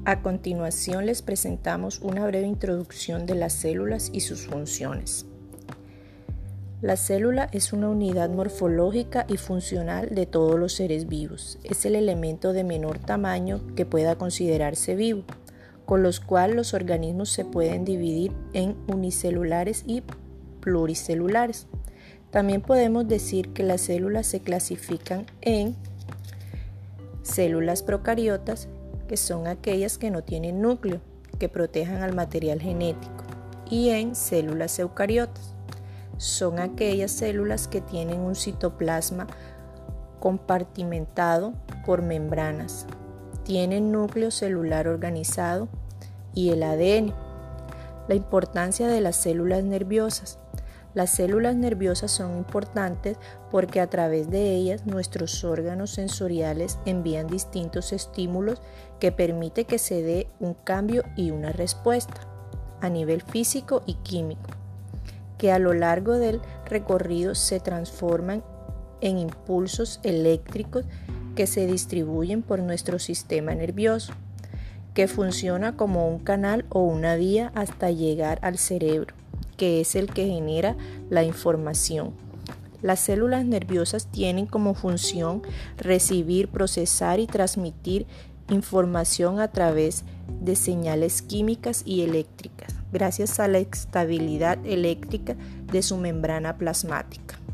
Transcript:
A continuación les presentamos una breve introducción de las células y sus funciones. La célula es una unidad morfológica y funcional de todos los seres vivos. Es el elemento de menor tamaño que pueda considerarse vivo, con los cuales los organismos se pueden dividir en unicelulares y pluricelulares. También podemos decir que las células se clasifican en células procariotas, que son aquellas que no tienen núcleo, que protejan al material genético, y en células eucariotas. Son aquellas células que tienen un citoplasma compartimentado por membranas, tienen núcleo celular organizado y el ADN. La importancia de las células nerviosas. Las células nerviosas son importantes porque a través de ellas nuestros órganos sensoriales envían distintos estímulos que permiten que se dé un cambio y una respuesta a nivel físico y químico, que a lo largo del recorrido se transforman en impulsos eléctricos que se distribuyen por nuestro sistema nervioso, que funciona como un canal o una vía hasta llegar al cerebro, que es el que genera la información. Las células nerviosas tienen como función recibir, procesar y transmitir información a través de señales químicas y eléctricas, gracias a la estabilidad eléctrica de su membrana plasmática.